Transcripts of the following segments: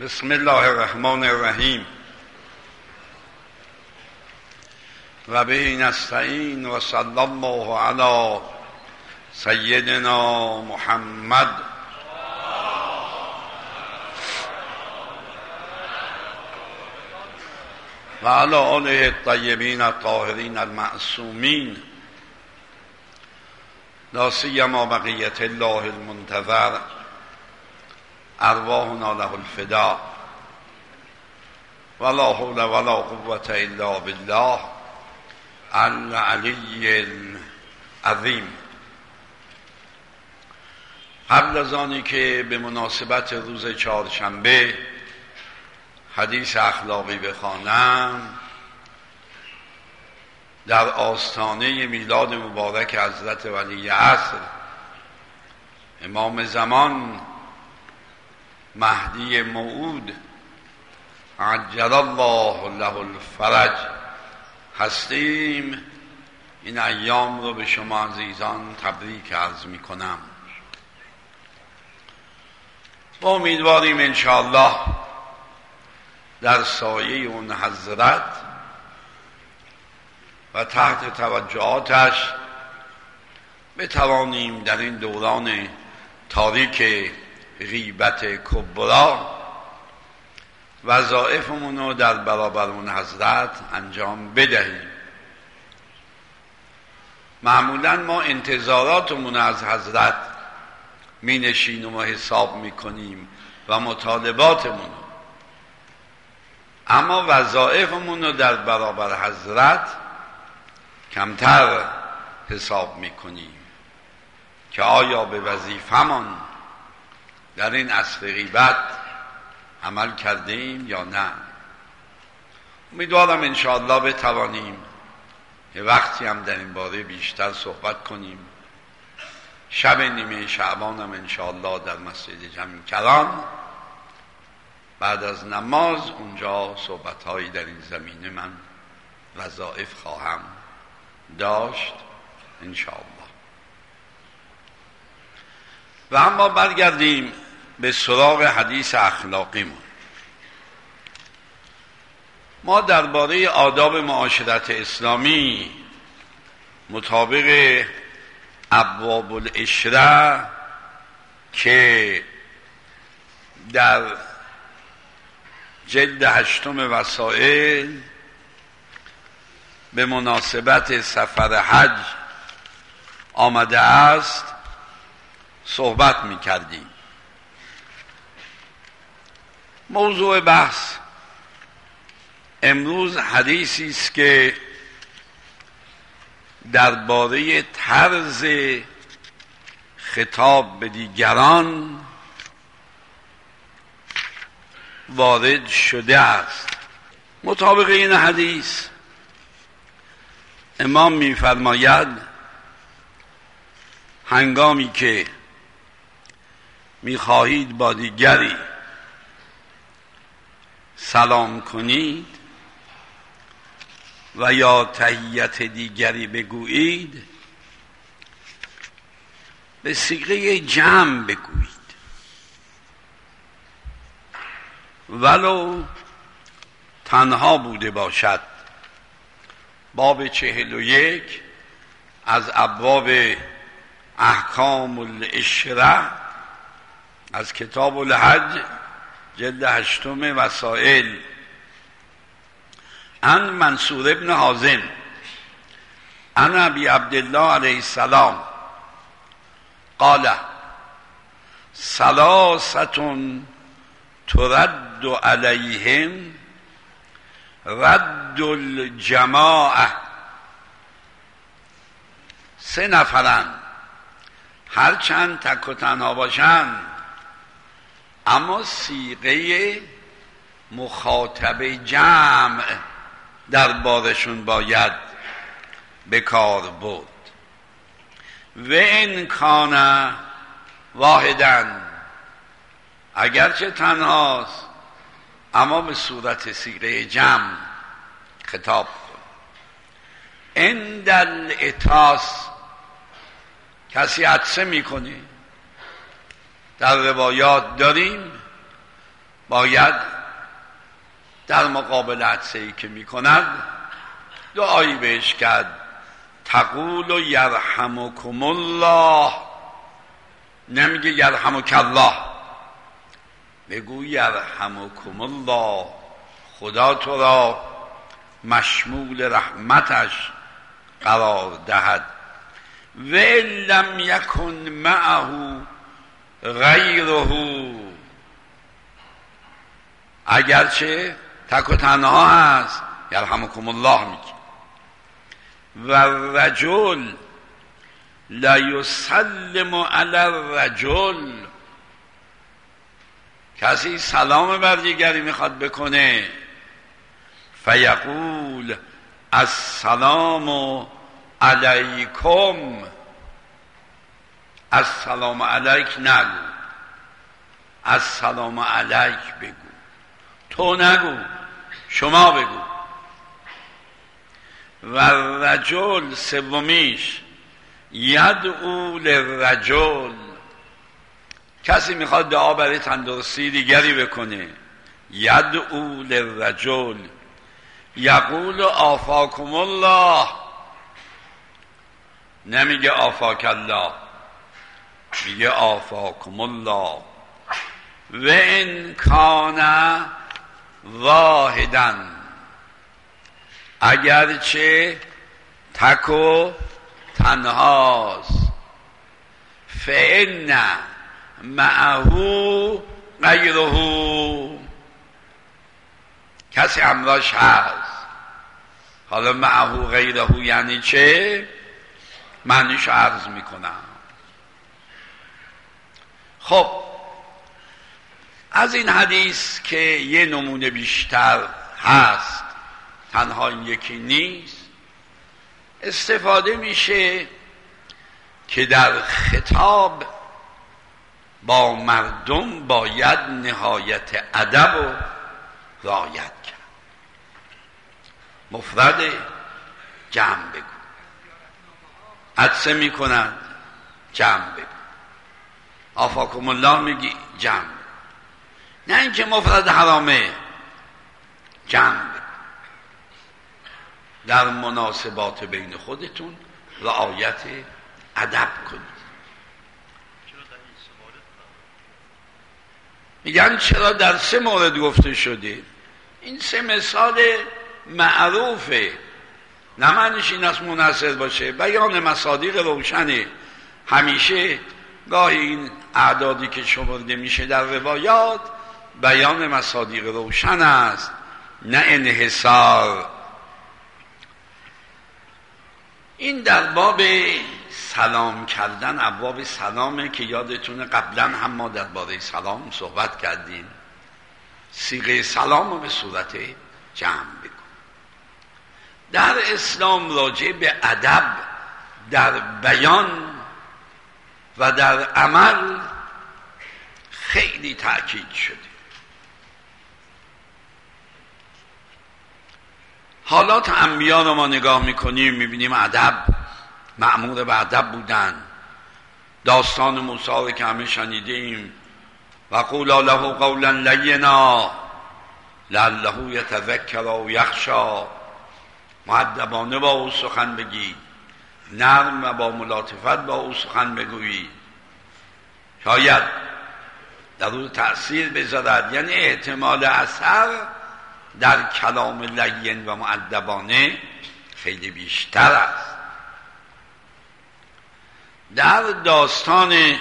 بسم الله الرحمن الرحیم و به نستعین و صلی الله علی سیدنا محمد و علی آله الطیبین الطاهرین المعصومین لا سیما بقیة الله المنتظر ارواحنا له الفداء ولا حول ولا قوة الا بالله العلی العظیم. قبل از آنی که به مناسبت روز چهارشنبه حدیث اخلاقی بخوانم، در آستانه میلاد مبارک حضرت ولی عصر امام زمان مهدی موعود عجل الله له الفرج هستیم، این ایام رو به شما عزیزان تبریک عرض می کنم و امیدواریم انشاءالله در سایه اون حضرت و تحت توجهاتش بتوانیم در این دوران تاریک غیبت کبرا وظایفمون رو در برابر اون حضرت انجام بدهیم. معمولا ما انتظاراتمون از حضرت می نشینیم و حساب می کنیم و مطالباتمون، اما وظایفمون رو در برابر حضرت کمتر حساب می کنیم که آیا به وظیفه‌مان در این عصر غیبت عمل کردیم یا نه. امیدوارم انشاءالله بتوانیم یه وقتی هم در این باره بیشتر صحبت کنیم. شب نیمه شعبان هم انشاءالله در مسجد جمع کران بعد از نماز اونجا صحبت‌هایی در این زمینه من وظایف خواهم داشت انشاءالله. و اما برگردیم به سراغ حدیث اخلاقیمون. ما درباره آداب معاشرت اسلامی مطابق ابواب العشره که در جلد 8 وسائل به مناسبت سفر حج آمده است صحبت می کردیم. موضوع بحث امروز حدیثی است که درباره طرز خطاب به دیگران وارد شده است. مطابق این حدیث امام می‌فرماید هنگامی که می‌خواهید با دیگری سلام کنید و یا تحیت دیگری بگویید به صیغه جمع بگویید، ولو تنها بوده باشد. باب 41 از ابواب احکام العشره از کتاب الحج جلد 8 وسائل. عن منصور ابن حازم عن ابی عبدالله علیه السلام قال ثلاثة ترد علیهم رد الجماعه. 3 نفرن، هرچند تک و تنها باشن اما صیغه مخاطب جمع در بارشون باید به کار برد. و ان کان واحدا، اگرچه تنهاست اما به صورت صیغه جمع خطاب کن. عند العطاس، کسی عطسه میکنه، در روایات داریم باید در مقابل عطسه‌ای که میکند دعایی بهش کرد، تقول و یرحمکم الله، نمیگه یرحمک الله، بگو یرحمکم الله، خدا تو را مشمول رحمتش قرار دهد. و لم یکن معه غیره، اگرچه تک و تنها هست یرحمکم الله میگه. و رجل لا یسلم علی الرجل، کسی سلام بر دیگری میخواد بکنه، فیقول السلام علیکم، السلام علیک نگو، السلام علیک بگو، تو نگو، شما بگو. و رجل سومیش یدعو للرجل، کسی میخواد دعا برای تندرستی دیگری بکنه، یدعو للرجل یقول آفاکم الله، نمیگه آفاک الله، میگه آفاکم الله. و ان کان واحدا، اگرچه تک و تنهاست، فإن معه غیره، کسی همراهش هست. حالا معه غیره یعنی چه؟ معنیش عرض میکنم. خب از این حدیث که یه نمونه بیشتر هست، تنها این یکی نیست، استفاده میشه که در خطاب با مردم باید نهایت ادب و رعایت کرد. مفرد جمع بگو، عطسه میکنند جمع بگو، آفاکم الله میگی جمع بگو، نه اینکه مفرد حرامه، جمع بگو. در مناسبات بین خودتون رعایت ادب کنید. میگن چرا در 3 مورد گفته شده؟ این 3 مثال معروفه، نه معنیش این است منحصر باشه، بیان مصادیق روشنه. همیشه گاهی این اعدادی که شمرده میشه در روایات بیان مصادیق روشن است، نه انحصار. این در باب سلام کردن، ابواب سلامه که یادتونه قبلا هم ما درباره سلام صحبت کردیم. صیغه سلام رو به صورت جمع بگو. در اسلام راجع به ادب در بیان و در عمل خیلی تأکید شده. حالات انبیا رو ما نگاه میکنیم، میبینیم ادب، مأمور به ادب بودن. داستان موسی رو که همه شنیده ایم، و قولا له قولا لینا لعله یتذکر او یخشی، مؤدبانه با او سخن بگی، نرم و با ملاطفت با او سخن بگویی، شاید در او تأثیر بذارد. یعنی احتمال اثر در کلام لین و مؤدبانه خیلی بیشتر است. در داستان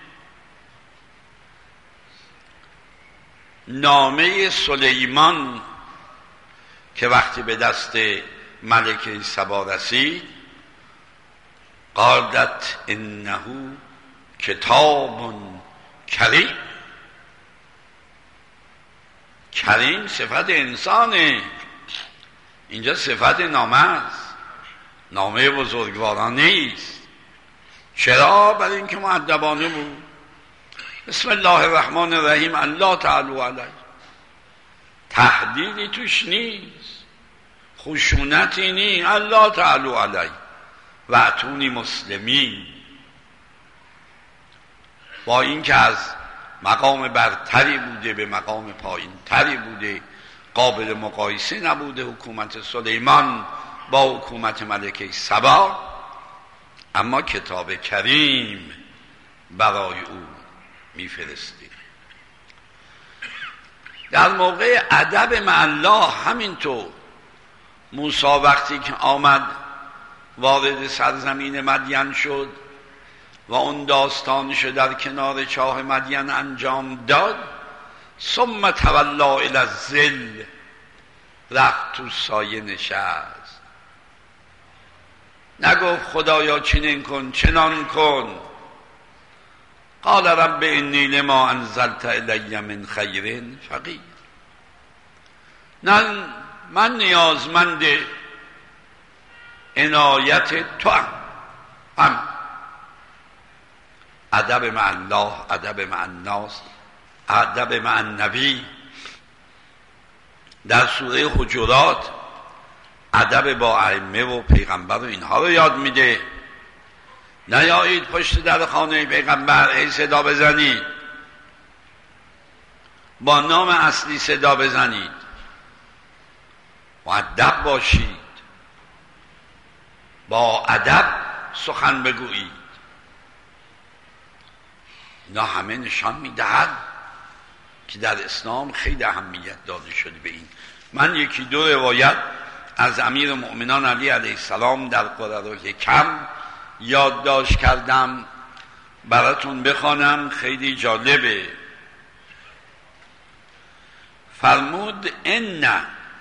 نامه سلیمان که وقتی به دست ملکه سبا رسید، قالت انه کتاب کریم. کریم صفت انسانه، اینجا صفت نامه است، نامه بزرگوارانه نیست. چرا؟ برای اینکه مؤدبانه بود. بسم الله الرحمن الرحیم، الله تعالی علیه، تهدیدی توش نیست، خشونتی نیست، الله تعالی علیه و اتونی مسلمین. با اینکه از مقام برتری بوده، به مقام پایین تری بوده، قابل مقایسه نبوده حکومت سلیمان با حکومت ملکه سبا، اما کتاب کریم برای او میفرسته. در موقع ادب مع الله همینطور موسی وقتی که آمد وارد سرزمین مدین شد و اون داستانش در کنار چاه مدین انجام داد، ثم تولی الی الظل، رفت تو سایه نشست، نگفت خدایا چنین کن چنان کن. قال رب انی لما انزلت الی من خیر فقیر. نه، من نیازمند عنایت تو هم. ادب مع الله، ادب مع الناس، ادب مع النبی. در سوره حجرات ادب با ائمه و پیغمبر و اینها رو یاد میده. نیایید پشت در خانه پیغمبر ای صدا بزنید، با نام اصلی صدا بزنید، مؤدب باشید، با ادب سخن بگویید. اینا همه نشان میدهد که در اسلام خیلی اهمیت داده شده به این. من یکی دو روایت از امیر مؤمنان علی علیه السلام در قرارالحکم یادداشت کردم، براتون بخوانم، خیلی جالبه. فرمود ان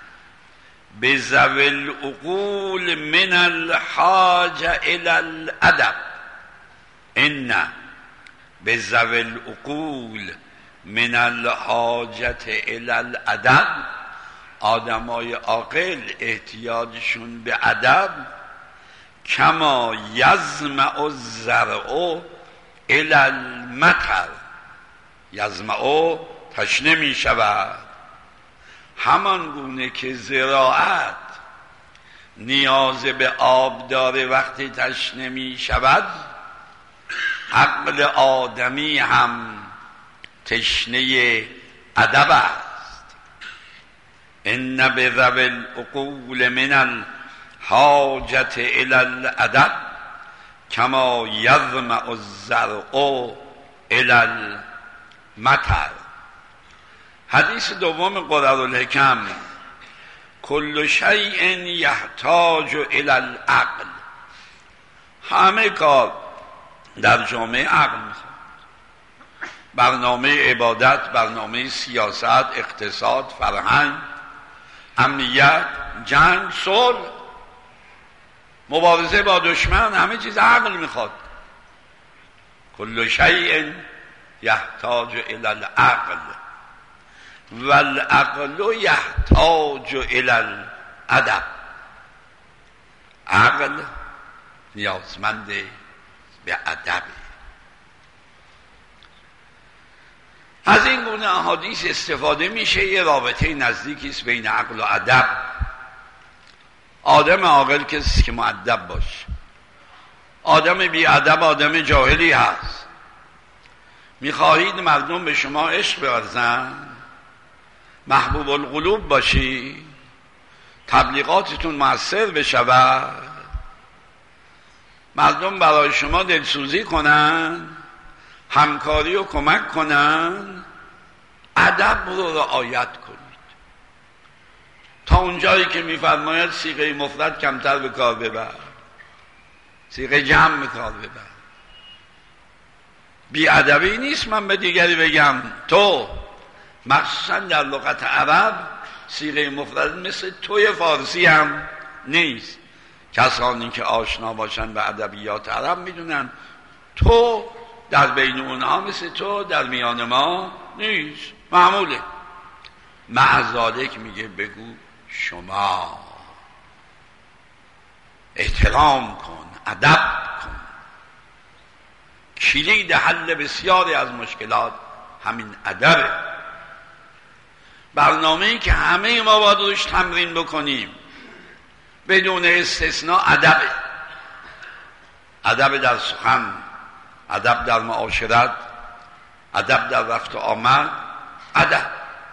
بذوی العقول من الحاجه الی الادب. ان بذوی العقول من الحاجه الی الادب. آدمای عاقل احتیاجشون به ادب کما یظمأ الزرع الی المطر. یظمأ تشنه می شود، همان گونه که زراعت نیاز به آب داره وقتی تشنه می شود، عقل آدمی هم تشنه ادب است. ان بذوی العقول من الحاجة الی الادب کما یظمأ الزرع الی المطر. حدیث دوم قرارالحکم، کل شیء یحتاج الی العقل. همه کار در جامعه عقل میخواد. برنامه عبادت، برنامه سیاست، اقتصاد، فرهنگ، امنیت، جنگ، صلح، مبارزه با دشمن، همه چیز عقل میخواد. کل شیء یحتاج الی العقل والعقل یحتاج الی الادب. عقل نیازمند به ادب. از این گونه احادیث استفاده میشه. یه رابطه نزدیکی است بین عقل و ادب. آدم عاقل کسی که مؤدب باشه. آدم بی ادب آدم جاهلی هست. میخواهید مردم به شما عشق بورزن، محبوب القلوب باشی، تبلیغاتتون مؤثر بشود، مردم برای شما دلسوزی کنن، همکاری و کمک کنن، ادب رو رعایت کنید. تا اونجایی که میفرماید صیغه مفرد کمتر به کار ببر، صیغه جمع به کار ببر. بی ادبی نیست من به دیگری بگم تو، مخصوصا در لغت عرب صیغه مفرد مثل توی فارسی هم نیست. کسانی که آشنا باشن به ادبیات عرب میدونن تو در بین اونها مثل تو در میان ما نیست، معموله. مع ذالک میگه بگو شما، احترام کن، ادب کن. کلید حل بسیاری از مشکلات همین ادبه. برنامه‌ای که همه ما باید روش تمرین بکنیم بدون استثناء ادبه. ادب در سخن، ادب در معاشرت، ادب در رفت و آمد ادب.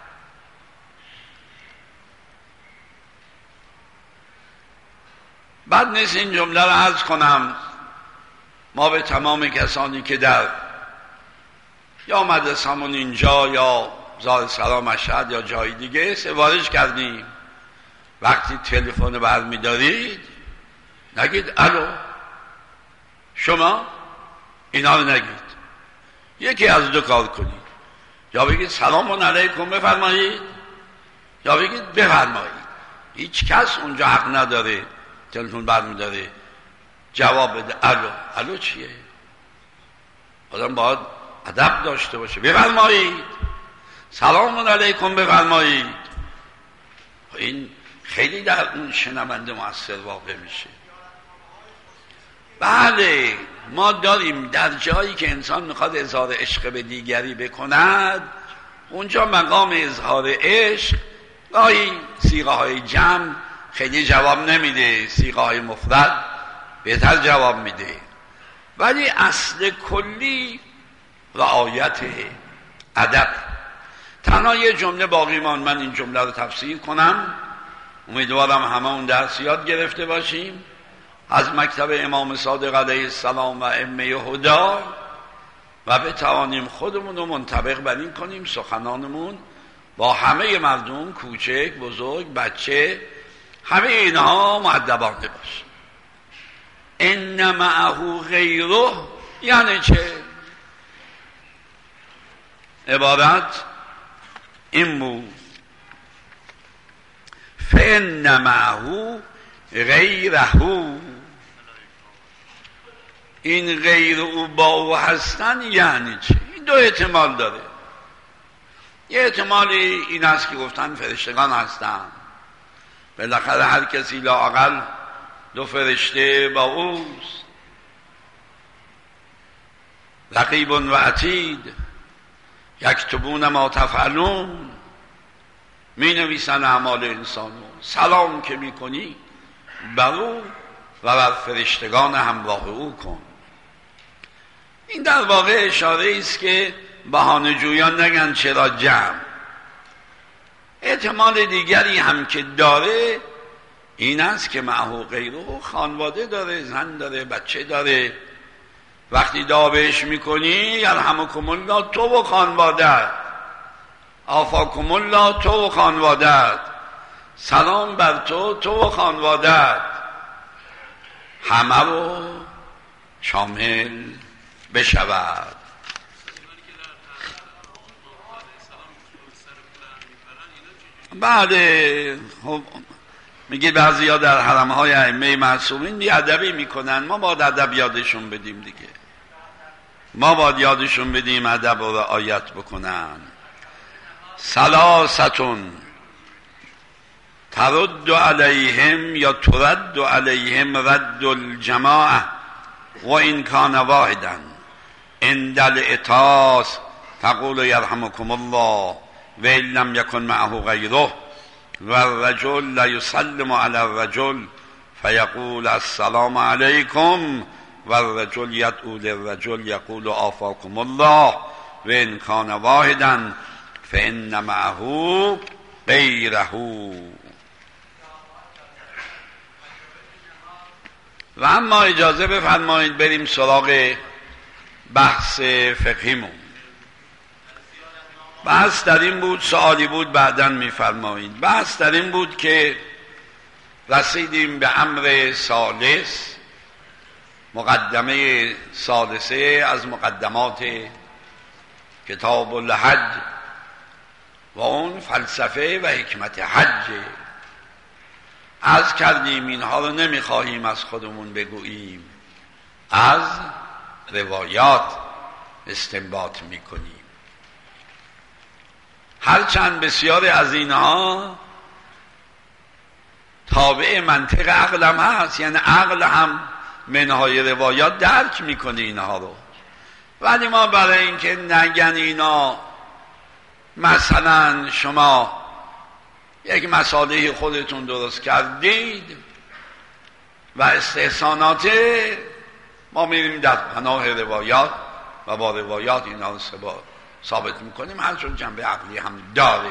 بعد نیست این جمله رو عرض کنم ما به تمام کسانی که در یا مدرسمون اینجا یا زار سلام مشهد یا جای دیگه سفارش کردیم، وقتی تلفن برمی دارید نگید الو شما، اینا رو نگید. یکی از دو کار کنید، یا بگید سلام علیکم بفرمایید یا بگید بفرمایید. هیچ کس اونجا حق نداره تلفن برمی داره جواب بده الو. الو چیه؟ آدم باید ادب داشته باشه. بفرمایید سلام علیکم بفرمایید. این خیلی در اون شنونده مؤثر واقع میشه. بله ما داریم در جایی که انسان میخواد اظهار عشق به دیگری بکند، اونجا مقام اظهار عشق گاهی صیغه های جمع خیلی جواب نمیده، صیغه های مفرد بهتر جواب میده، ولی اصل کلی رعایت ادب. تنها یه جمله باقی ماند، من این جمله رو تفسیر کنم، امیدوارم همه اون درس یاد گرفته باشیم از مکتب امام صادق علیه السلام و ائمه هدا و بتوانیم خودمون رو منطبق بر این کنیم سخنانمون با همه مردم، کوچک بزرگ بچه، همه اینها مؤدبانه باشه. ان معه غیره یعنی چه؟ عبارت این بود فان معه غیره، این غیر او با او هستن یعنی چه؟ این دو احتمال داره. یه احتمالی این است که گفتن فرشتگان هستن، بالاخره هر کسی لااقل دو فرشته با اوست، رقیب و عتید یکتبون ما تفعلون، می نویسن اعمال انسانو. سلام که می کنی بر او و بر فرشتگان همراه او کن. این در واقع اشاره است که بهانه جویان نگن چرا جمع. احتمال دیگری هم که داره این است که معه غیره خانواده داره، زن داره، بچه داره. وقتی دعا بهش میکنی یرحمکم الله تو و خانواده‌ات، عافاکم الله تو و خانواده‌ات، سلام بر تو و خانواده‌ات، همه رو شامل بشود. بله خب میگید بعضیا در حرم‌های ائمه معصومین بی‌ادبی میکنن، ما باید ادب یادشون بدیم دیگه، ما باید یادشون بدیم ادب رو رعایت بکنن. ثلاثتون ترد علیهم یا ترد علیهم رد الجماعه و این کان واحدا عند الاتاس تقول یرحمکم الله و ان لم یکن معه غیره و الرجل لا یسلم علی الرجل فیقول السلام علیکم و الرجل یدعو للرجل یقول عافاکم الله و ان کان واحدا فان معه غیره. و اما اجازه بفرمایید بریم سراغ بحث فقهیمون. بحث در این بود، سوالی بود بعداً میفرمایید. بحث در این بود که رسیدیم به امر ثالث، مقدمه ثالثه از مقدمات کتاب الحج و اون فلسفه و حکمت حج. عرض کردیم اینها رو نمیخواهیم از خودمون بگوییم، از روایات استنباط میکنیم، هرچند بسیاری از اینها تابع منطق عقل هم هست، یعنی عقل هم منهای روایات درک میکنه اینها رو، ولی ما برای اینکه نگن اینا مثلا شما یک مصالح خودتون درست کردید و استحسانات، ما میریم در پناه روایات و با روایات اینا رو ثابت میکنیم، هر چون جنبه عقلی هم داره.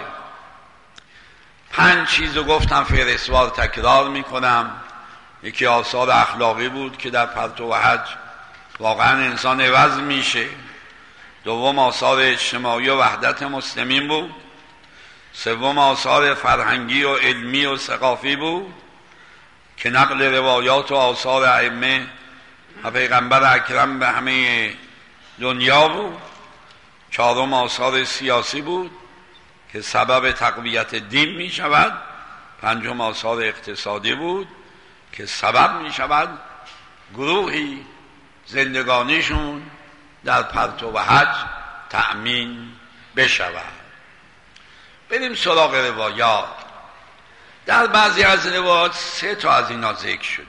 5 چیزو گفتم، فهرستوار تکرار میکنم. یکی آثار اخلاقی بود که در پرتو حج واقعا انسان عوض میشه. دوم آثار اجتماعی و وحدت مسلمین بود. سوم آثار فرهنگی و علمی و ثقافی بود که نقل روایات و آثار ائمه و پیغمبر اکرم به همه دنیا بود. چهارم آثار سیاسی بود که سبب تقویت دین می شود. پنجم آثار اقتصادی بود که سبب می شود گروهی زندگانیشون در پرتو حج تأمین بشود. بریم سراغ روایات. در بعضی از روایات 3 تا از اینا ذکر شده،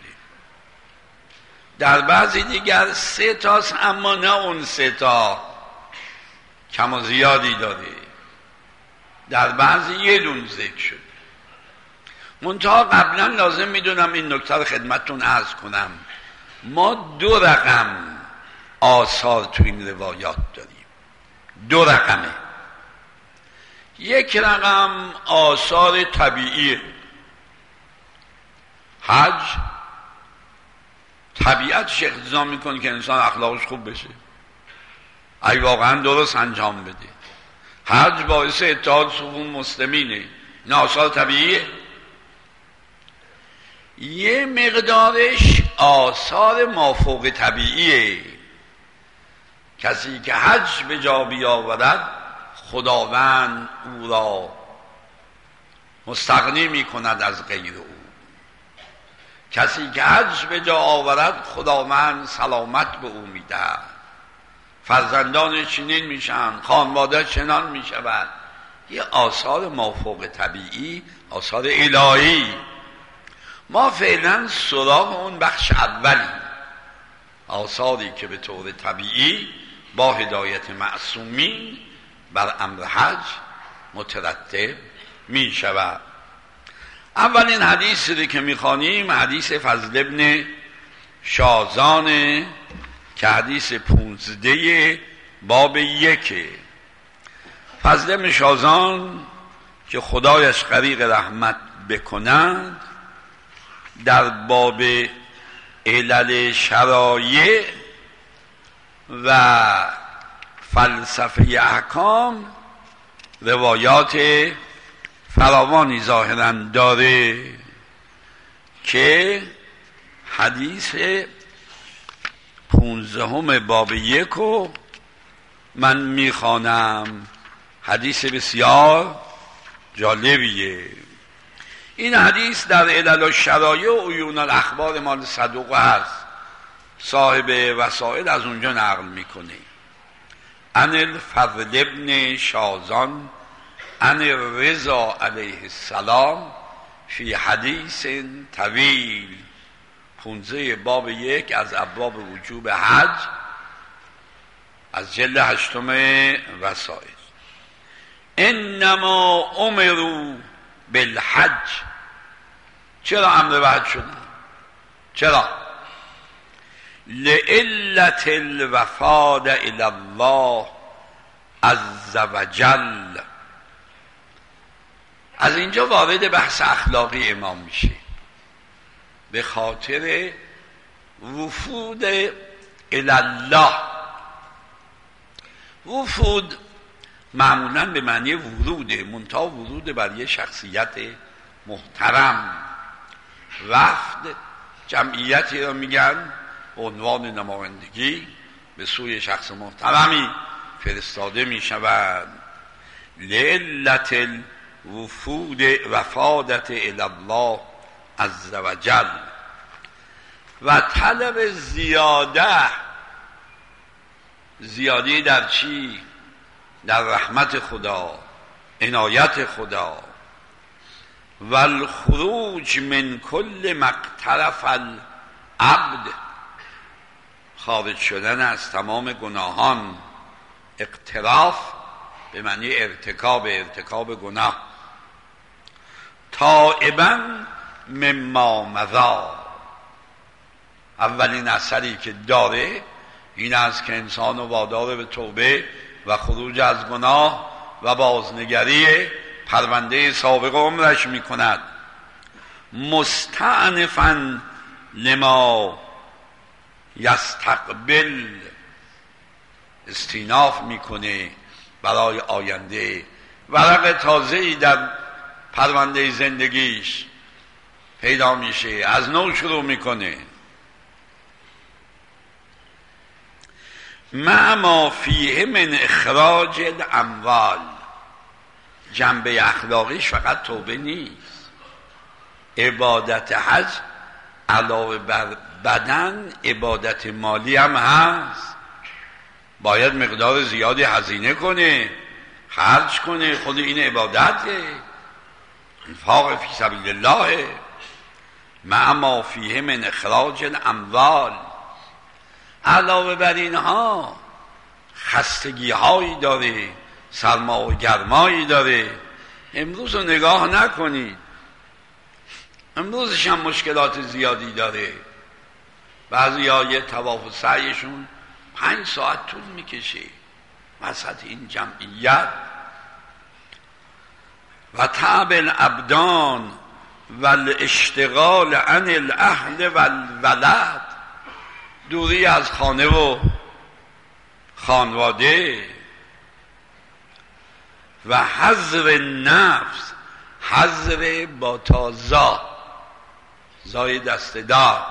در بعضی دیگر 3 تاست، اما نه اون 3 تا، کم و زیادی داره. در بعضی 1 دونه ذکر شده. منتها قبلا لازم میدونم این نکته رو خدمتتون عرض کنم. ما 2 رقم آثار تو این روایات داریم. 2 رقمه. یک رقم آثار طبیعیه. حج طبیعتش اقتضا میکنه که انسان اخلاقش خوب بشه، اگه واقعا درست انجام بده. حج باعث اتحاد صفوف مسلمینه. این آثار طبیعیه. یه مقدارش آثار مافوق طبیعیه. کسی که حج به جا بیاورد خداوند او را مستغنی می کند از غیر او. کسی که حج به جا آورد خداوند سلامت به او می دهد. فرزندان چنین میشن، خانواده چنان می شود. یه آثار مافوق طبیعی، آثار الهی. ما فعلا سراغ اون بخش اولی، آثاری که به طور طبیعی با هدایت معصومین بر امر حج مترتب می شود. اولین حدیثی که می خوانیم حدیث فضل ابن شازانه که حدیث 15 باب 1. فضل ابن شازان که خدایش غریق رحمت بکند در باب علل شرایع و فلسفه احکام روایات فراوانی ظاهراً داره که حدیث 15 باب 1 رو من میخوانم. حدیث بسیار جالبیه. این حدیث در علل الشرایع و عیون الاخبار مال صدوق هست، صاحب وسائل از اونجا نقل میکنه. عن الفضل ابن شازان عن رضا علیه السلام فی حدیث طویل. 15 باب 1 از ابواب وجوب حج از جلد 8 وسائل. انما امروا بالحج. چرا امر به حج شدن؟ چرا؟ لعلت الوفاد الی الله عز وجل. از اینجا وارد بحث اخلاقی امام میشه. به خاطر وفود الی الله. وفود معمولاً به معنی وروده، منتها ورود بر یه شخصیت محترم. وفد جمعیتی را میگن به عنوان نمایندگی به سوی شخص محترمی فرستاده میشود. لعلت الوفود وفادت الی الله عز وجل و طلب زیادی در چی؟ در رحمت خدا، عنایت خدا. و الخروج من کل مقترف العبد. خارج شدن از تمام گناهان. اقتراف به معنی ارتکاب گناه. تائبا مما مضی. اولین اثری که داره این است که انسان رو وادار به توبه و خروج از گناه و بازنگری پرونده سابق عمرش می کند. مستعنفاً لما یستقبل، استیناف میکنه برای آینده، ورق تازه‌ای در پرونده زندگیش پیدا میشه، از نو شروع میکنه. مع ما فیه من اخراج الاموال، جنبه اخلاقیش فقط توبه نیست. عبادت حج علاوه بر بدن عبادت مالی هم هست، باید مقدار زیادی هزینه کنه، خرج کنه، خود این عبادته، انفاق فی سبیل الله. مع ما فیه من اخراج الاموال، علاوه بر اینها خستگی هایی داره، سرما و گرمایی داره. امروز رو نگاه نکنید، امروزش هم مشکلات زیادی داره. بعضی ها یه طواف و سعیشون 5 ساعت طول میکشه وسط این جمعیت. و تعب الابدان و الاشتغال عن الاهل و الولد، دوری از خانه و خانواده. و حظر نفس، حظر با تازا، زای دست دار،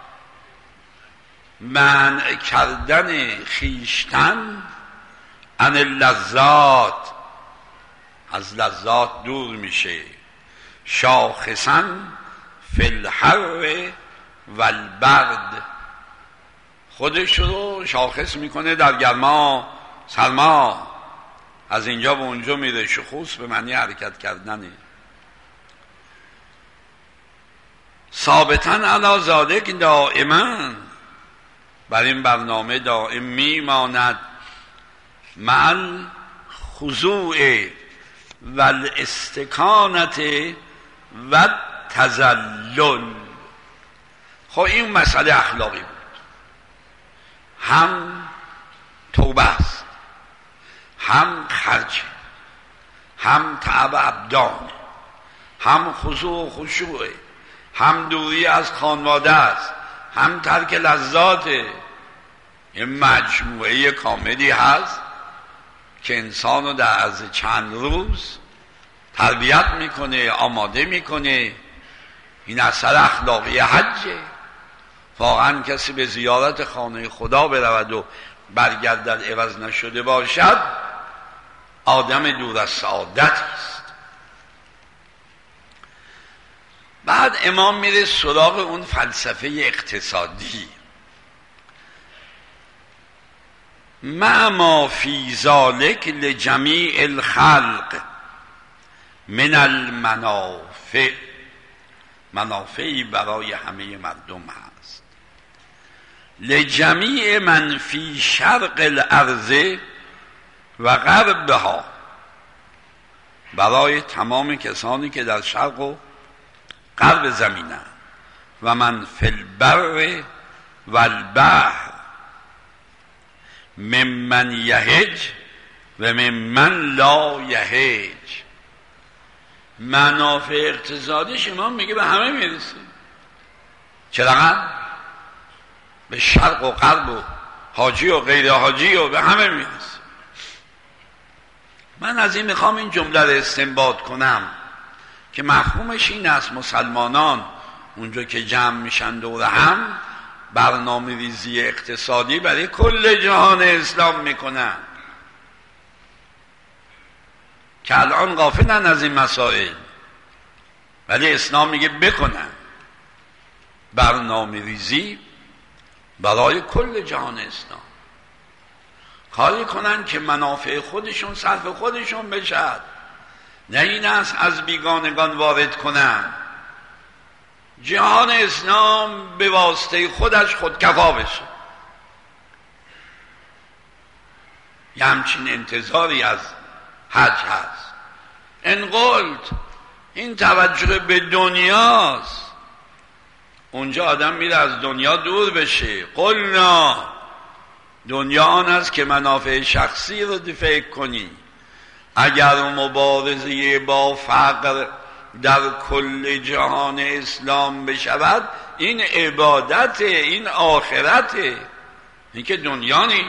منع کردن خیشتن عن اللذات، از لذات دور میشه. شاخصا فی الحر و البرد، خودش رو شاخص میکنه در گرما سرما، از اینجا به اونجا میره. شخوص به معنی حرکت کردنه. ثابتاً علی ذالک دائما، بر این برنامه دائم میماند. مع الخضوع و الاستکانت و التذلل. خب این مسئله اخلاقی بود، هم توبه است، هم خرج، هم تعب ابدان، هم خضوع و خشوع، هم دوری از خانواده است، هم ترک لذاته. یه مجموعه کاملی هست که انسان رو در عرض چند روز تربیت میکنه، آماده میکنه. این اثر اخلاقی حجه. واقعا کسی به زیارت خانه خدا برود و برگردد عوض نشده باشد، آدم دور از سعادتی است. بعد امام میره سراغ اون فلسفه اقتصادی. مع ما فی ذالک لجمیع الخلق من المنافع، منافعی برای همه مردم هست. لجمیع من فی شرق الارض و غربها، برای تمام کسانی که در شرق و غرب زمینند. و من فی البر و البحر ممن یهج و ممن لا یهج. منافع اقتصادیش امام میگه به همه میرسه. چرا؟ به شرق و غرب و حاجی و غیر حاجی و به همه میرسه. من از این میخوام این جمله رو استنباط کنم که مفهومش این است: مسلمانان اونجا که جمع میشن دور هم، برنامه ریزی اقتصادی برای کل جهان اسلام میکنن که الان غافلن از این مسائل، ولی اسلام میگه بکنن برنامه ریزی برای کل جهان اسلام، کاری کنن که منافع خودشون صرف خودشون بشد، نه این است از بیگانگان وارد کنن. جهان اسلام به واسطه خودش خودکفا بشه. یه همچین انتظاری از حج هست. ان قلت، این توجه به دنیاست. اونجا آدم میره از دنیا دور بشه. قلنا، دنیا آن است که منافع شخصی رو فکر کنی. اگر مبارزه با فقر در کل جهان اسلام بشود، این عبادت، این آخرته، این که دنیا نیست.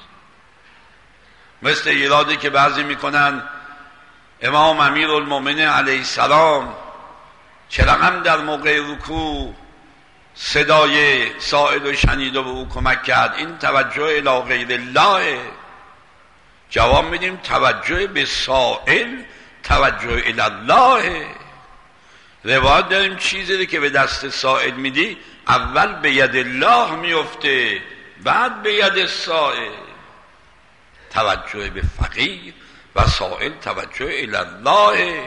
مثل ایرادی که بعضی میکنن امام امیرالمومنین علیه السلام چرا در موقع رکوع صدای سائل و شنید و به او کمک کرد؟ این توجه الی غیر الله. جواب میدیم توجه به سائل توجه الی الله. روایت داریم چیزی که به دست سائل میدی اول به ید الله میفته، بعد به ید سائل. توجه به فقیر و سائل توجه الی الله.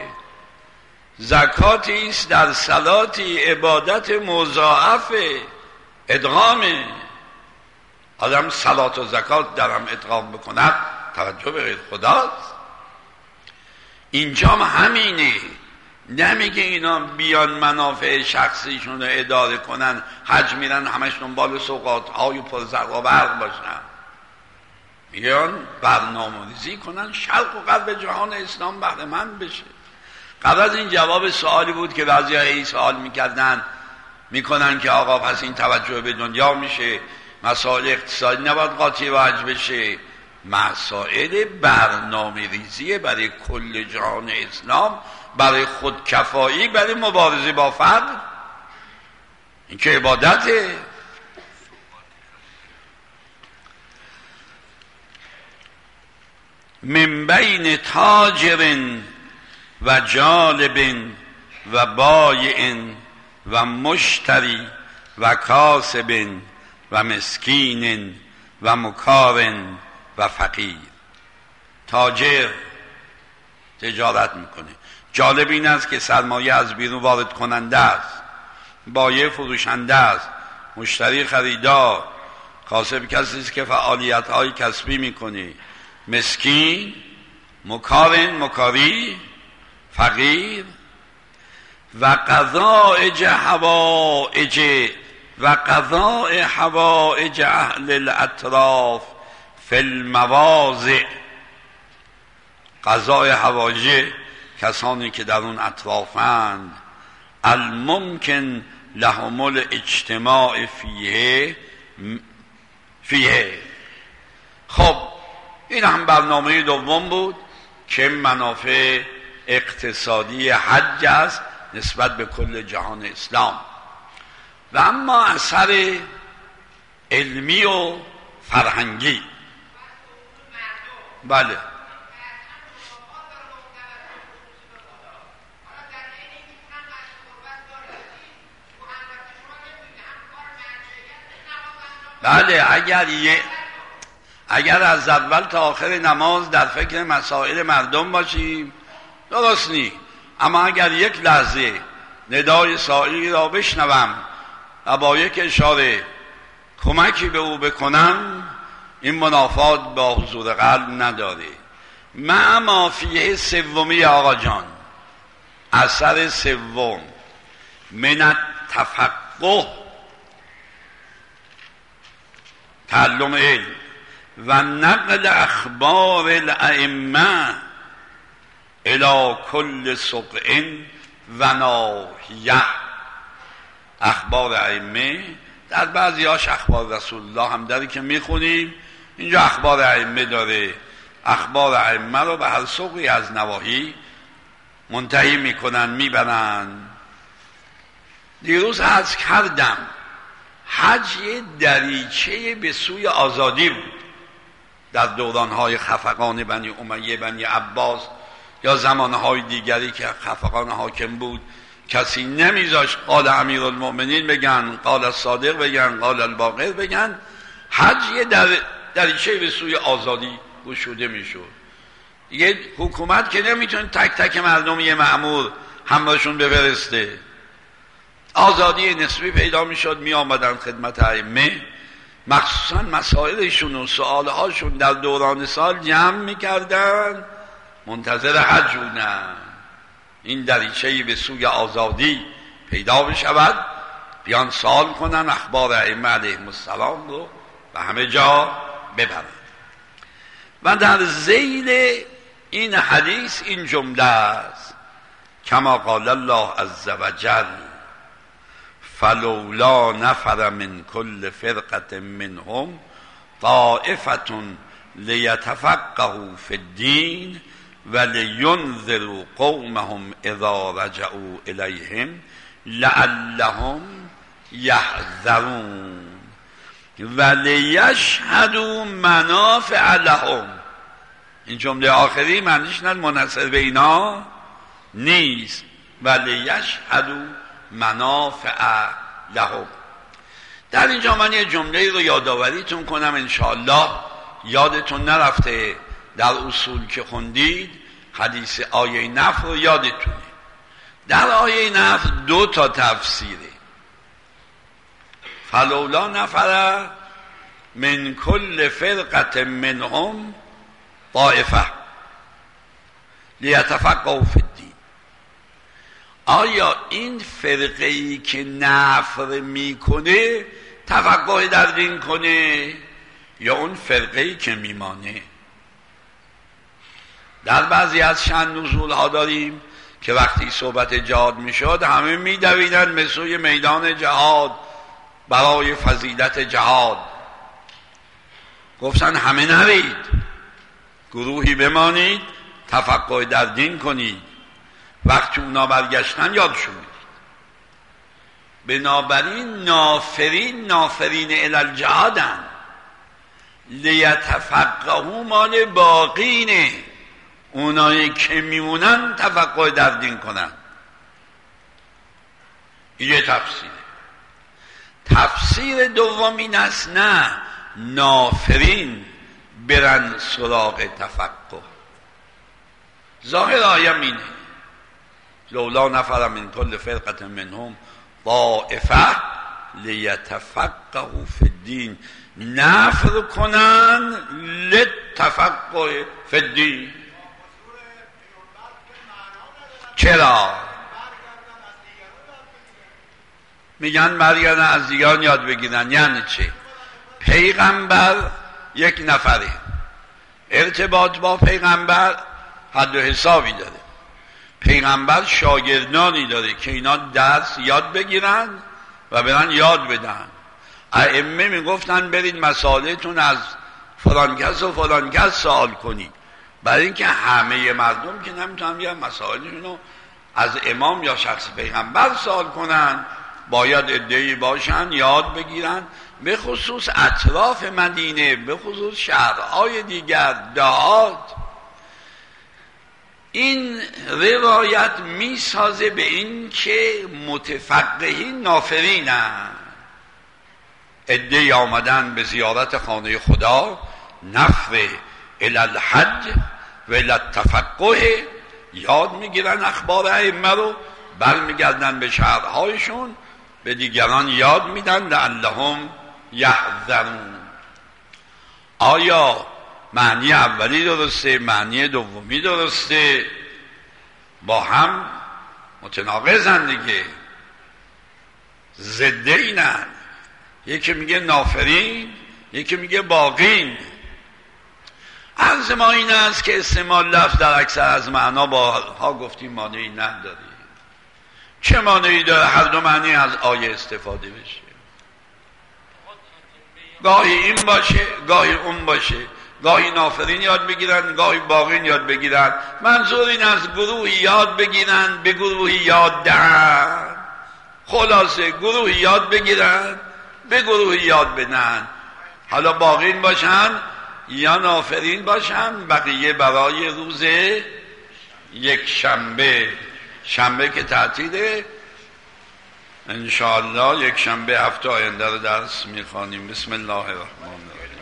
زکاتی است در صلاتی، عبادت مضاعف، ادغامه. آدم صلات و زکات درم ادغام بکند توجه به غیر خداست. اینجام همینه. نمیگه اینا بیان منافع شخصیشون رو اداره کنن، حج میرن همش دنبال سوغات های پر زرق و برق باشن. میگن برنامه‌ریزی کنن شرق و غرب جهان اسلام بهره مند بشه. قبل از این جواب سوالی بود که بعضی‌ها این سوال میکنن که آقا پس این توجه به دنیا میشه، مسائل اقتصادی نباید قاطی و حج بشه. مسائل برنامه ریزی برای کل جهان اسلام، برای خودکفایی، برای مبارزه با فقر، این که عبادته. من بین تاجر و جالب و بایع و مشتری و کاسب و مسکین و مکار و فقیر. تاجر تجارت میکنه، جالب این است که سرمایه از بیرون وارد کننده است، بایع فروشنده است، مشتری خریدار، کاسب کسی است که فعالیت های کسبی میکنه، مسکین، مکارن مکاری، فقیر. و قضاء حوائج اهل الاطراف فی المواضع. قضاء حوائج کسانی که در اون اطرافند، الممکن لهم الاجتماع فیه. خب این هم برنامه دوم بود که منافع اقتصادی حج است نسبت به کل جهان اسلام. و اما اثر علمی و فرهنگی. بله بله اگر از اول تا آخر نماز در فکر مسائل مردم باشیم درست نی، اما اگر یک لحظه ندای سائلی را بشنوم و با یک اشاره کمکی به او بکنم، این منافات با حضور قلب نداره. مع ما فیه سومی آقا جان، اثر سوم من التفقه، تعلم علم و نقل اخبار الائمه الى کل سقع و ناحیه. اخبار ائمه در بعضیاش اخبار رسول الله هم داره که میخونیم، اینجا اخبار ائمه داره. اخبار ائمه رو به هر سقعی از نواحی منتهی میکنن، میبرن. دیروز عرض کردم حج یه دریچه به سوی آزادی بود. در دورانهای خفقان بنی امیه، بنی عباس یا زمانهای دیگری که خفقان حاکم بود، کسی نمیذاشت قال امیرالمؤمنین بگن، قال الصادق بگن، قال الباقر بگن. حج یه دریچه به سوی آزادی گشوده میشد. یه حکومت که نمیتونه تک تک مردم یه مأمور همراهشون بفرسته، آزادی نسبی پیدا میشد، می آمدن خدمت ائمه، مخصوصا مسائلشون و سوالهاشون در دوران سال جمع میکردن، منتظر حج بودن این دریچه‌ای به سوی آزادی پیدا بشود، بیان سوال کنن اخبار ائمه علیهم السلام رو و همه جا ببرند. و در ذیل این حدیث این جمله است کما قال الله عز وجل فلولا نفر من كل فرقة منهم طائفة لیتفقهوا فی الدین ولینذروا قومهم اذا رجعوا الیهم لعلهم یحذرون ولیشهدوا منافع لهم. این جمله آخری معنیش نه منحصر به اینا نیست، ولیشهدوا منافع لهم. در اینجا من یه جمله رو یادآوریتون کنم انشاءالله یادتون نرفته. در اصول که خوندید حدیث آیه نفر رو یادتونه. در آیه نفر 2 تا تفسیره. فلولا نفر من کل فرقة منهم طائفه لیتفقهوا فی الدین. آیا این فرقه‌ای که نفر میکنه تفقه در دین کنه یا اون فرقه‌ای که میمانه؟ در بعضی از شأن نزول ها داریم که وقتی صحبت جهاد میشد همه میدویدن به سوی میدان جهاد برای فضیلت جهاد. گفتن همه نرید، گروهی بمانید تفقه در دین کنید. وقتی اونا برگشتن یادشون میدید. بنابراین نافرین الی الجهادن، لیتفقهوا مال باقینه، اونایی که میمونن تفقه در دین کنن. این یه تفسیره. تفسیر دوم این است نه، نافرین برن سراغ تفقه. ظاهر آیه اینه لولا نفر من کل فرقة منهم طائفه لیتفقهوا فی الدین، نفر کنن لتفقه فی الدین. چرا؟ میگن برگردن از دیگران یاد بگیرن. یعنی چه؟ پیغمبر یک نفره، ارتباط با پیغمبر حد و حسابی داره. پیغمبر شاگردانی داره که اینا درس یاد بگیرن و برن یاد بدن. ائمه میگفتن برید مسائلتون از فلان کس و فلان کس سوال کنید، برای اینکه همه مردم که نمیتونن بیان مسائلشون رو از امام یا شخص پیغمبر سوال کنن، باید عده‌ای باشن یاد بگیرن، به خصوص اطراف مدینه، به خصوص شهرهای دیگر، دهات. این روایت میسازه به این که متفقهین نافرینن. عده‌ای آمدن به زیارت خانه خدا، نفر الی الحج و الی التفقه، یاد میگیرن اخبار ائمه رو، برمیگردن به شهرهایشون، به دیگران یاد میدن لعلهم یحذرون. آیا معنی اولی درسته، معنی دومی درسته؟ با هم متناقضن دیگه، ضد اینن. یکی میگه نافرین، یکی میگه باقین. عرض ما این است که استعمال لفظ در اکثر از معنا با ها گفتیم معنی نداره. چه معنی داره؟ هر دو معنی از آیه استفاده بشه، گاهی این باشه گاهی اون باشه، گاهی نافرین یاد بگیرن گاهی باقین یاد بگیرن. منظور این از گروهی یاد بگیرن به گروهی یاد دهن. خلاصه گروهی یاد بگیرن به گروهی یاد بدن، حالا باقین باشن یا نافرین باشن، بقیه برای روز یک شنبه. شنبه که تعطیله انشاءالله یک شنبه هفته آینده رو درس میخوانیم. بسم الله الرحمن الرحیم.